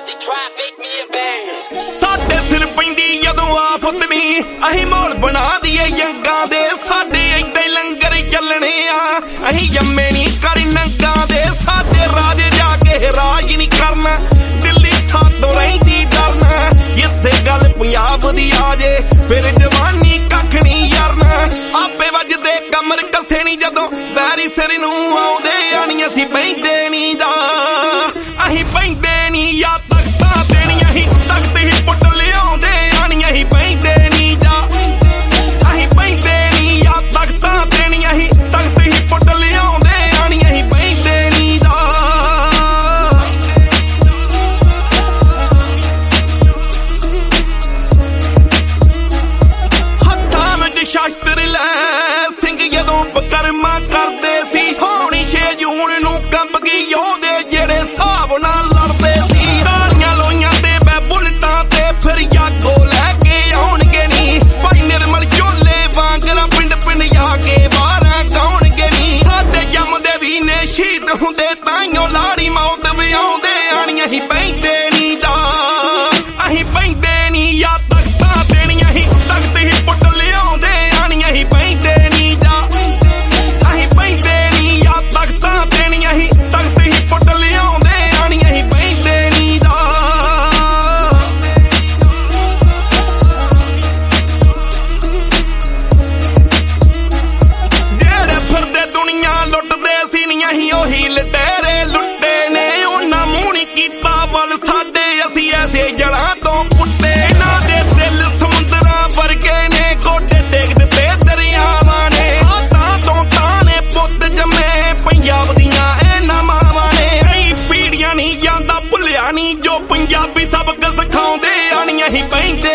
busy try make me a bang ਸਾਡੇ ਸਿਰ ਪੈਂਦੀ ਜਦੋਂ ਆਫਤ ਨੀ ਅਸੀਂ ਮੋਲ ਬਣਾ ਦਈਏ ਜੰਗਾਂ ਦੇ ਸਾਡੇ ਏਦਾਂ ਲੰਗਰ ਚੱਲਣੇ ਆ ਅਸੀਂ ਜੰਮੇ ਨੀ ਕਰ ਨੰਗਾਂ ਦੇ ਸਾਡੇ ਰਾਜ ਜਾ ਕੇ ਰਾਜ ਨਹੀਂ ਕਰਨਾ ਦਿੱਲੀ ਸਾਤੋਂ ਰਹਿੰਦੀ ਡਰਨਾ ਜਿੱਥੇ ਗੱਲ ਪੰਜਾਬ ਦੀ ਆ ਜੇ ਫਿਰ ਜਵਾਨੀ ਕੱਖ ਨਹੀਂ ਯਾਰਨਾ ਆਪੇ ਵੱਜਦੇ ਕਮਰ ਕੱਸੇ ਨੀ ਜਦੋਂ ਵੈਰੀ ਸਿਰ ਨੂੰ ਆਉਂਦੇ ਆਣੀ ਅਸੀਂ ਬੈਂਦੇ ਨੀ ਦਾ ਅਸੀਂ ਬੈਂਦੇ ਨੀ ਯਾ ਤਖਤਾਂ ਦੇਣੀਆਂ ਹੀ ਤਖਤ ਹੀ ਪੁੱਟ ਲਿਆਉਂਦੇ ਆਣੀਆਂ ਹੀ ਬੈਂਦੇ ਨੀ ਜਾ ਅਸੀਂ ਬੈਂਦੇ ਨੀ ਯਾ ਤਖਤਾਂ ਦੇਣੀਆਂ ਹੀ ਤਖਤ ਹੀ ਪੁੱਟ ਲਿਆਉਂਦੇ ਆਣੀਆਂ ਹੀ ਬੈਂਦੇ ਨੀ ਜਾ ਹੱਥਾਂ ਵਿੱਚ ਸ਼ਾਸਤਰ ਲੈ ਸਿੰਘ ਜਦੋਂ ਬਕਰਮਾ ਕਰਦੇ ਸੀ ਹੋਣੀ 6 ਜੂਨ ਨੂੰ ਕੰਬ ਗਈ ਉਹਦੇ ਜਿਹੜੇ ਹਿਸਾਬ ਨਾਲ ਲੜਦੇ ਸੀ ਤਾਲੀਆਂ ਲੋਈਆਂ ਤੇ ਬੈ ਬੁਲਟਾਂ ਤੇ ਫਿਰ ਜਾਗੋ ਲੈ ਕੇ ਆਉਣਗੇ ਨੀ ਭਾਈ ਨਿਰਮਲ ਝੋਲੇ ਵਾਂਗਰਾ ਪਿੰਡ ਪਿੰਡ ਜਾ ਕੇ ਬਾਹਰਾਂ ਗਾਉਣਗੇ ਨੀ ਸਾਡੇ ਜੰਮਦੇ ਵੀ ਨੇ ਸ਼ਹੀਦ ਹੁੰਦੇ ਤਾਈਓ ਲਾੜੀ ਮੌਤ ਵਿਆਉਂਦੇ ਆਣੀਆਂ ਹੀ ਬੈਂਦੇ ਨੀ ਜਾ ਅਸੀਂ ਬੈਂਦੇ ਨੀ ਯਾ ਤਖਤਾਂ ਦੇਣੀਆਂ ਹੀ ਤਖਤ ਹੀ ਪੁੱਟ ਲਿਆਉਂਦੇ ਆਣੀਆਂ ਹੀ ਬੈਂਦੇ ਨੀ ਜਾ ਅਸੀਂ ਬੈਂਦੇ ਨੀ ਯਾ ਤਖਤਾਂ ਦੇਣੀਆਂ ਹੀ ਤਖਤ ਹੀ ਪੁੱਟ ਲਿਆਉਂਦੇ ਆਣੀਆਂ ਹੀ ਬੈਂਦੇ ਨੀ ਜਾ ਜਿਹੜੇ ਫਿਰਦੇ ਦੁਨੀਆ ਲੁੱਟਦੇ ਸੀ ਨੀ ਅਸੀਂ ਉਹੀ ਲਟੇਰੇ ਲੁੱਟੇ ਨੇ ਉਹਨਾਂ ਮੂੰਹ ਨੀ ਕੀਤਾ ਵੱਲ ਸਾਡੇ ਅਸੀਂ ਐਸੇ ਜੜਾਂ ਤੋਂ ਪੁੱਟੇ ਇਹਨਾਂ ਦੇ ਦਿਲ ਸਮੁੰਦਰਾਂ ਵਰਗੇ ਨੇ ਗੋਡੇ ਡੇਗ ਦਿੱਤੇ ਦਰਿਆਵਾਂ ਨੇ ਤਾਂ ਤੋਂ ਤਾਂ ਨੇ ਪੁੱਤ ਜੰਮੇ ਪੰਜਾਬ ਦੀਆਂ ਇਹਨਾਂ ਮਾਵਾਂ ਨੇ ਕਈ ਪੀੜੀਆਂ ਨਹੀਂ ਜਾਂਦਾ ਭੁੱਲਿਆ ਨਹੀਂ ਜੋ ਪੰਜਾਬੀ ਸਬਕ ਸਿਖਾਉਂਦੇ ਆਣੀਆਂ ਹੀ ਬੈਂਦੇ